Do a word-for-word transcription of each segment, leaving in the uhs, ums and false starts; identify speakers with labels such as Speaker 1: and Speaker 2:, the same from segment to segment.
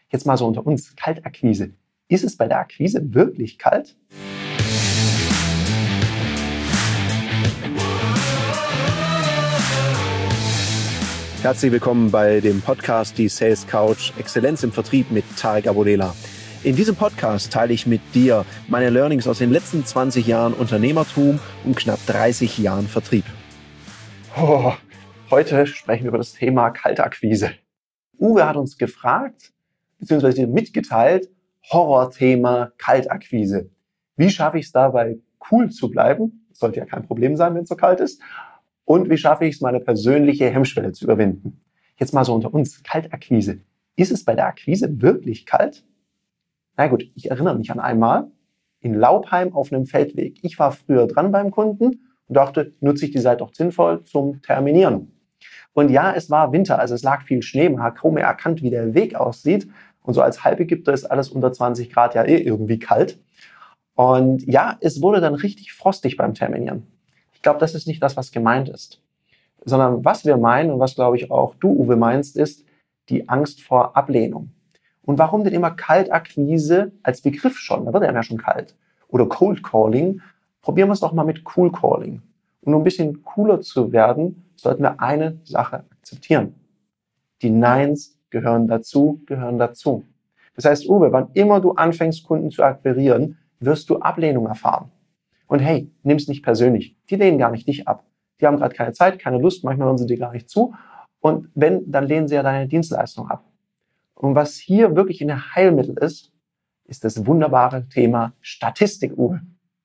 Speaker 1: Jetzt mal so unter uns, Kaltakquise. Ist es bei der Akquise wirklich kalt?
Speaker 2: Herzlich willkommen bei dem Podcast Die Sales Couch Exzellenz im Vertrieb mit Tarek Abodela. In diesem Podcast teile ich mit dir meine Learnings aus den letzten zwanzig Jahren Unternehmertum und knapp dreißig Jahren Vertrieb.
Speaker 1: Oh, heute sprechen wir über das Thema Kaltakquise. Uwe hat uns gefragt, beziehungsweise mitgeteilt, Horrorthema Kaltakquise. Wie schaffe ich es dabei, cool zu bleiben? Das sollte ja kein Problem sein, wenn es so kalt ist. Und wie schaffe ich es, meine persönliche Hemmschwelle zu überwinden? Jetzt mal so unter uns, Kaltakquise. Ist es bei der Akquise wirklich kalt? Na gut, ich erinnere mich an einmal in Laubheim auf einem Feldweg. Ich war früher dran beim Kunden und dachte, nutze ich die Zeit doch sinnvoll zum Terminieren. Und ja, es war Winter, also es lag viel Schnee, man hat kaum mehr erkannt, wie der Weg aussieht. Und so als Halbägypter ist alles unter zwanzig Grad ja eh irgendwie kalt. Und ja, es wurde dann richtig frostig beim Terminieren. Ich glaube, das ist nicht das, was gemeint ist. Sondern was wir meinen und was, glaube ich, auch du, Uwe, meinst, ist die Angst vor Ablehnung. Und warum denn immer Kaltakquise als Begriff schon? Da wird er ja schon kalt. Oder Cold Calling. Probieren wir es doch mal mit Cool Calling. Und um ein bisschen cooler zu werden, sollten wir eine Sache akzeptieren. Die Neins gehören dazu, gehören dazu. Das heißt, Uwe, wann immer du anfängst, Kunden zu akquirieren, wirst du Ablehnung erfahren. Und hey, nimm's nicht persönlich. Die lehnen gar nicht dich ab. Die haben gerade keine Zeit, keine Lust, manchmal hören sie dir gar nicht zu. Und wenn, dann lehnen sie ja deine Dienstleistung ab. Und was hier wirklich ein Heilmittel ist, ist das wunderbare Thema Statistik, Uwe.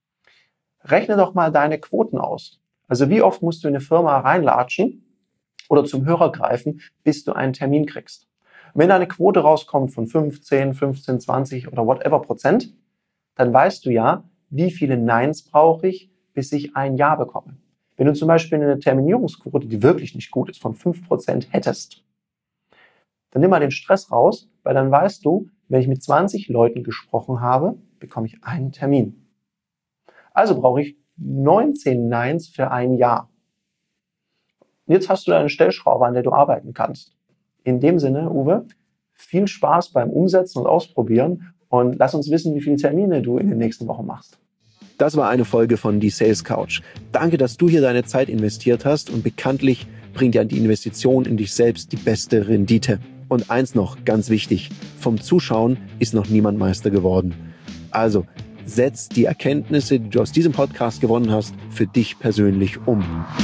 Speaker 1: Rechne doch mal deine Quoten aus. Also wie oft musst du in eine Firma reinlatschen oder zum Hörer greifen, bis du einen Termin kriegst. Und wenn deine Quote rauskommt von fünfzehn, fünfzehn, zwanzig oder whatever Prozent, dann weißt du ja, wie viele Neins brauche ich, bis ich ein Ja bekomme. Wenn du zum Beispiel eine Terminierungsquote, die wirklich nicht gut ist, von fünf Prozent hättest, dann nimm mal den Stress raus, weil dann weißt du, wenn ich mit zwanzig Leuten gesprochen habe, bekomme ich einen Termin. Also brauche ich neunzehn Neins für ein Ja. Und jetzt hast du eine Stellschraube, an der du arbeiten kannst. In dem Sinne, Uwe, viel Spaß beim Umsetzen und Ausprobieren und lass uns wissen, wie viele Termine du in den nächsten Wochen machst.
Speaker 2: Das war eine Folge von Die Sales Couch. Danke, dass du hier deine Zeit investiert hast und bekanntlich bringt ja die Investition in dich selbst die beste Rendite. Und eins noch, ganz wichtig, vom Zuschauen ist noch niemand Meister geworden. Also, setz die Erkenntnisse, die du aus diesem Podcast gewonnen hast, für dich persönlich um.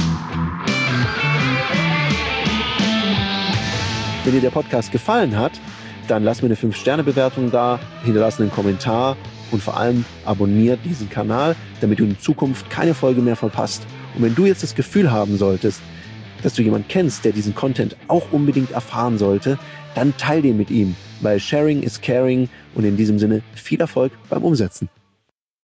Speaker 2: Wenn dir der Podcast gefallen hat, dann lass mir eine fünf Sterne Bewertung da, hinterlass einen Kommentar und vor allem abonniert diesen Kanal, damit du in Zukunft keine Folge mehr verpasst. Und wenn du jetzt das Gefühl haben solltest, dass du jemanden kennst, der diesen Content auch unbedingt erfahren sollte, dann teil den mit ihm, weil Sharing is Caring und in diesem Sinne viel Erfolg beim Umsetzen.